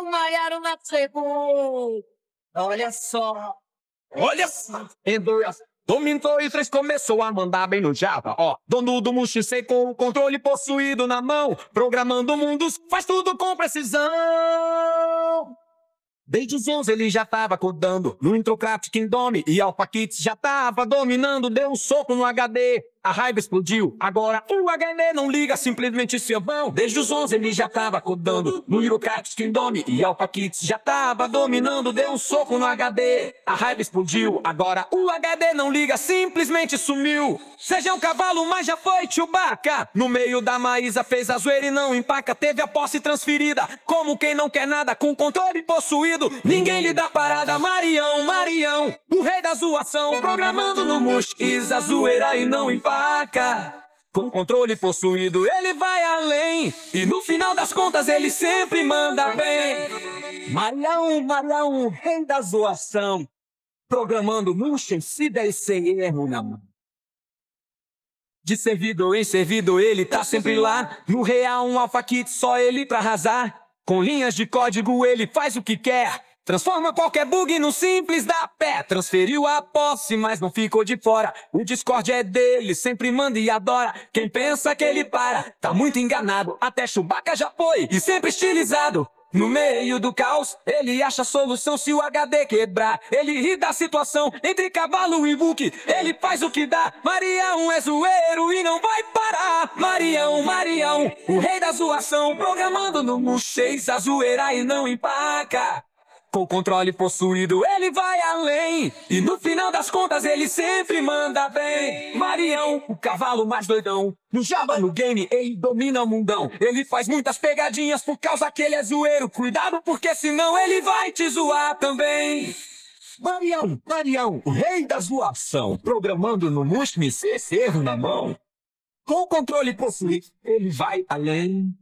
Marião, Maiaro na chegou. Olha só. Olha só. Em dois, dominou e três começou a mandar bem no Java. Ó, dono do Muxicei com o controle possuído na mão, programando mundos, faz tudo com precisão. Desde os 11 ele já tava codando no Introcraft Kingdom e Alpha Kits já tava dominando, deu um soco no HD. A raiva explodiu, agora o HD não liga, simplesmente se vão. Desde os 11 ele já tava codando no Introcraft Kingdom e Alpha Kits já tava dominando, deu um soco no HD. A raiva explodiu, agora o HD não liga, simplesmente sumiu. Seja um cavalo, mas já foi Chewbacca. No meio da Maísa fez a zoeira e não empaca. Teve a posse transferida, como quem não quer nada, com controle possuído. Ninguém lhe dá parada, Marião, Marião, o rei da zoação, programando no Muxis a zoeira e não empaca. Com controle possuído ele vai além, e no final das contas ele sempre manda bem. Marião, Marião, rei da zoação, programando Muxis se der sem erro na mão. De servidor em servidor ele tá sempre lá, no real um Alpha Kit só ele pra arrasar. Com linhas de código ele faz o que quer, transforma qualquer bug no simples da pé. Transferiu a posse, mas não ficou de fora. O Discord é dele, sempre manda e adora. Quem pensa que ele para, tá muito enganado. Até Chewbacca já foi, e sempre estilizado. No meio do caos, ele acha a solução se o HD quebrar. Ele ri da situação, entre cavalo e book, ele faz o que dá. Marião é zoeiro e não vai parar. Marião, Marião, o rei da zoação, programando no Muxis a zoeira e não empaca. Com controle possuído ele vai além, e no final das contas ele sempre manda bem. Marião, o cavalo mais doidão, no Java, no game, ele domina o mundão. Ele faz muitas pegadinhas por causa que ele é zoeiro. Cuidado porque senão ele vai te zoar também. Marião, Marião, o rei da zoação, programando no Muxis esse erro na mão. Com controle possuído ele vai além.